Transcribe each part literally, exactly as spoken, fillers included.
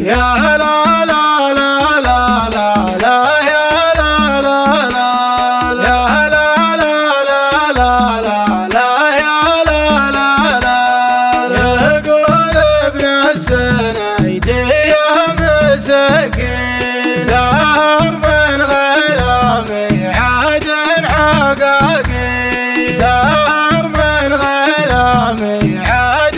يا لا لا لا لا لا لا يا لا لا لا لا لا لا لا لا لا يا لا لا لا يقول ابن السنة يدي يا مسكين سهر من غير ميعاد حقاقي سهر من غير ميعاد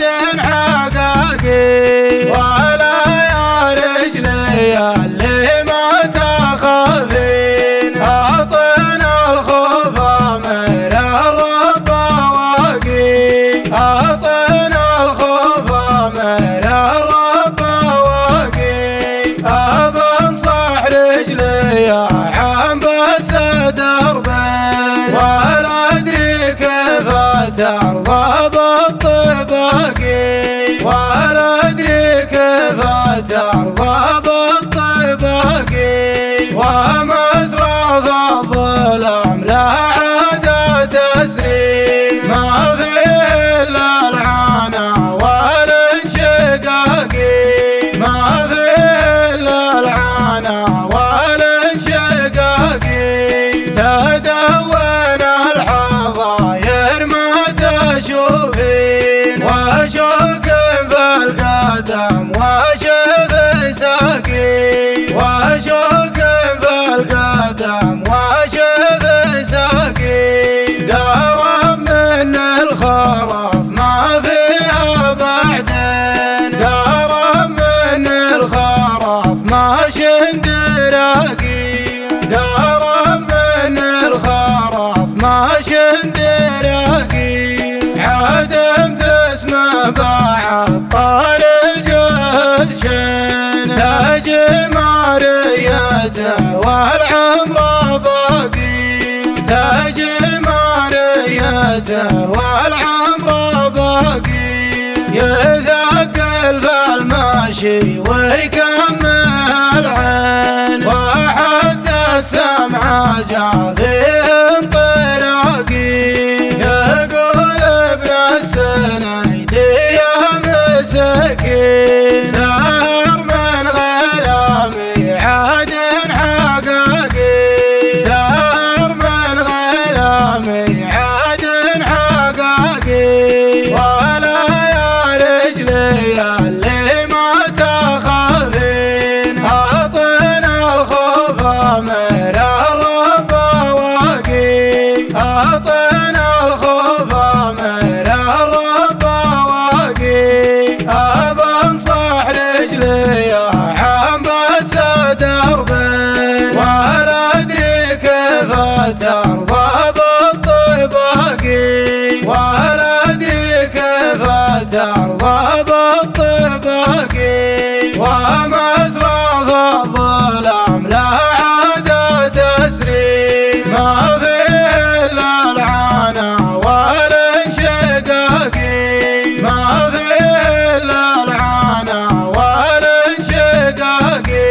حقاقي ولا يا رجلي اللي ما تخافين أعطنا الخوف أمر الرب واقي أعطنا الخوف أمر الرب واقي أبى انصح رجلي يا عم بس دربين ولا أدري كيف ترضى بالطباقي ولا أدري كيف ترضى بالطباقي ومزرعة الظلام لا عاد تسري ما فيه إلا العنا والانشقاقي ما فيه إلا العنا والانشقاقي تدون الحظاير ما تشوفين وشوك في القدم وشف ساقي وشوك في القدم وشف ساقي قرب من الخرف ما فيها بعدين قرب من الخرف ما شندراقي قرب من الخرف ما شندراقي عدم تسمع بعد طال الجلشن تاج ماريته والعمر باقي تاج ماريته والعمر باقي يثقل في الماشي ويكمل عين وحتى السمع جافي طراقي يقول ابن السنة يدي يا مسكين سهر من غير ميعاد حقاقي سهر من غير ميعاد حقاقي ولا يا رجلي اللي ما تخافين أعطنا الخوف أمر الرب واقي أعطنا الخوف أمر الرب واقي أبى انصح رجلي يا عم بس دربين ولا أدري كيف ترضى بالطباقي ولا أدري كيف ترضى بالطباقي ومزرعة الظلام لا عاد تسري ما فيه إلا العنا والانشقاقي ما فيه إلا العنا والانشقاقي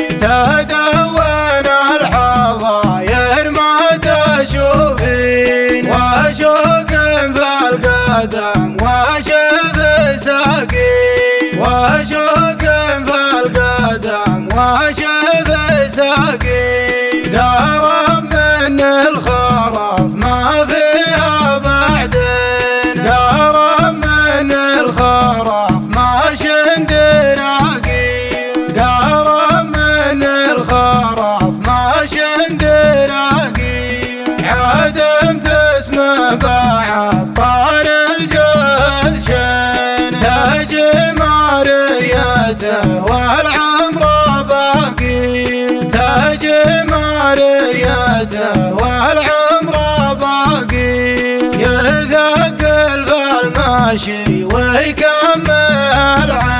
تدون الحظاير ما تشوفين وشوك في القدم وشف ساقي وشوك في القدم وشف ساقي قرب من الخرف ما فيها بعدين قرب من الخرف ما شندراقي قرب من الخرف ما شندراقي عدم تسمع بعد طال الجلشن تاج ماريته والعمر باقي تاج ماريته والعمر باقي يثقل في الماشي ويكمل عين